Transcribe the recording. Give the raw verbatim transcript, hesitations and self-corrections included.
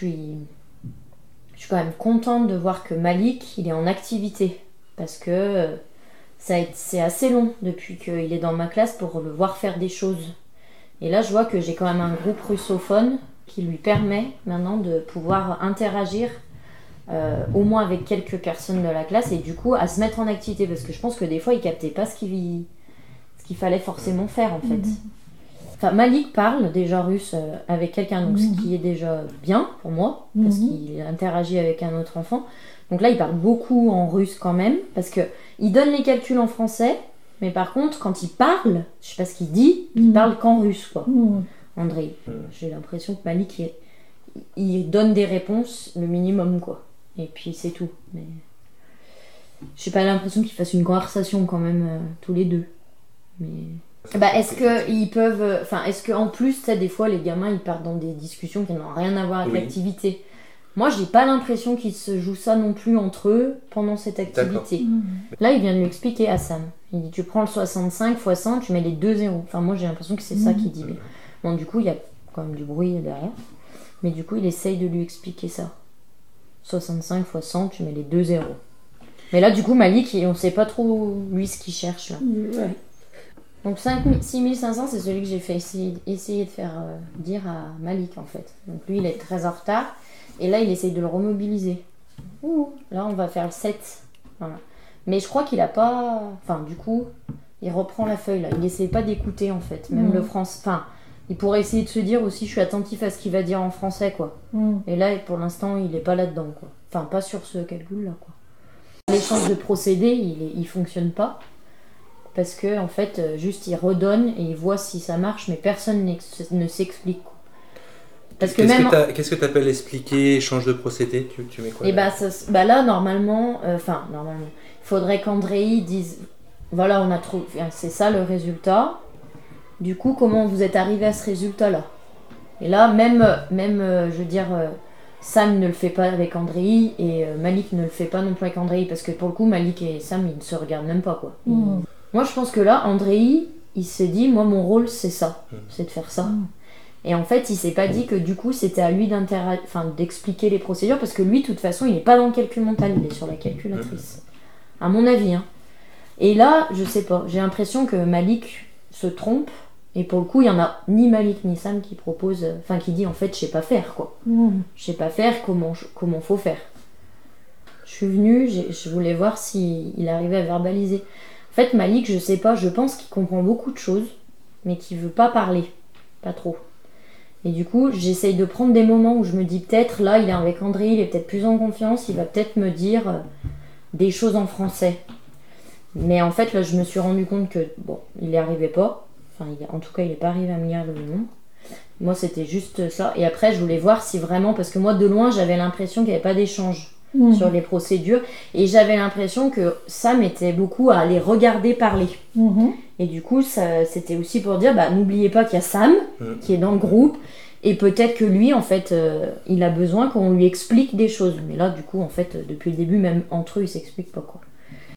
suis, je suis quand même contente de voir que Malik, il est en activité. Parce que ça a été, c'est assez long depuis qu'il est dans ma classe pour le voir faire des choses. Et là, je vois que j'ai quand même un groupe russophone qui lui permet maintenant de pouvoir interagir euh, au moins avec quelques personnes de la classe et du coup à se mettre en activité. Parce que je pense que des fois, il captait pas ce qu'il, ce qu'il fallait forcément faire en fait. Mmh. Enfin, Malik parle déjà russe euh, avec quelqu'un, donc mmh. ce qui est déjà bien pour moi, mmh. parce qu'il interagit avec un autre enfant. Donc là, il parle beaucoup en russe quand même, parce qu'il donne les calculs en français, mais par contre, quand il parle, je sais pas ce qu'il dit, mmh. il parle qu'en russe, quoi. Mmh. André, mmh. j'ai l'impression que Malik, il, il donne des réponses, le minimum, quoi. Et puis c'est tout. Mais j'ai pas l'impression qu'ils fassent une conversation quand même, euh, tous les deux. Mais... Bah, est-ce que ils peuvent, enfin, est-ce que en plus, ça, des fois, les gamins, ils partent dans des discussions qui n'ont rien à voir avec oui. l'activité. Moi, j'ai pas l'impression qu'ils se jouent ça non plus entre eux pendant cette activité. Mmh. Là, il vient de lui expliquer à Sam. Il dit, tu prends le soixante-cinq fois cent, tu mets les deux zéros. Enfin, moi, j'ai l'impression que c'est mmh. ça qu'il dit. Bon, du coup, il y a quand même du bruit derrière. Mais du coup, il essaye de lui expliquer ça. soixante-cinq fois cent, tu mets les deux zéros. Mais là, du coup, Malik, on sait pas trop, lui, ce qu'il cherche, là. Mmh, ouais. Donc six mille cinq cents, c'est celui que j'ai fait essayer, essayer de faire euh, dire à Malik, en fait. Donc lui, il est très en retard. Et là, il essaye de le remobiliser. Ouh, là, on va faire le sept. Voilà. Mais je crois qu'il a pas... Enfin, du coup, il reprend la feuille, là. Il essaye pas d'écouter, en fait. Même mmh. le français... Enfin, il pourrait essayer de se dire aussi, je suis attentif à ce qu'il va dire en français, quoi. Mmh. Et là, pour l'instant, il est pas là-dedans, quoi. Enfin, pas sur ce calcul-là, quoi. L'échange de procédés, il, est... il fonctionne pas. Parce que, en fait, juste, il redonne et il voit si ça marche, mais personne ne s'explique, quoi. Parce que qu'est-ce, même que qu'est-ce que tu appelles expliquer, échange de procédé, tu, tu mets quoi? Et bah, ça, bah là, normalement, enfin, euh, normalement, il faudrait qu'Andrei dise, voilà, on a trouvé, c'est ça le résultat. Du coup, comment vous êtes arrivé à ce résultat-là? Et là, même, même euh, je veux dire, euh, Sam ne le fait pas avec Andrei et euh, Malik ne le fait pas non plus avec Andrei, parce que pour le coup, Malik et Sam, ils ne se regardent même pas, quoi. Mmh. Moi, je pense que là, Andrei, il s'est dit, moi, mon rôle, c'est ça, mmh. c'est de faire ça. Mmh. Et en fait, il s'est pas dit que du coup, c'était à lui enfin, d'expliquer les procédures, parce que lui, de toute façon, il n'est pas dans le calcul mental, il est sur la calculatrice. À mon avis. Hein. Et là, je sais pas, j'ai l'impression que Malik se trompe, et pour le coup, il y en a ni Malik ni Sam qui propose, enfin, qui dit en fait, je sais pas faire, quoi. Mmh. Je sais pas faire, comment, comment faut faire. Je suis venue, je voulais voir s'il arrivait à verbaliser. En fait, Malik, je sais pas, je pense qu'il comprend beaucoup de choses, mais qu'il veut pas parler. Pas trop. Et du coup, j'essaye de prendre des moments où je me dis peut-être, là, il est avec André, il est peut-être plus en confiance, il va peut-être me dire euh, des choses en français. Mais en fait, là, je me suis rendu compte que, bon, il n'y arrivait pas. Enfin, il, en tout cas, il n'est pas arrivé à me lire le nom. Moi, c'était juste ça. Et après, je voulais voir si vraiment, parce que moi, de loin, j'avais l'impression qu'il n'y avait pas d'échange mmh. sur les procédures. Et j'avais l'impression que Sam était beaucoup à les regarder parler. Mmh. Et du coup, ça, c'était aussi pour dire, bah, n'oubliez pas qu'il y a Sam, mmh. qui est dans le groupe, et peut-être que lui, en fait, euh, il a besoin qu'on lui explique des choses. Mais là, du coup, en fait, depuis le début, même entre eux, ils s'expliquent pas, quoi.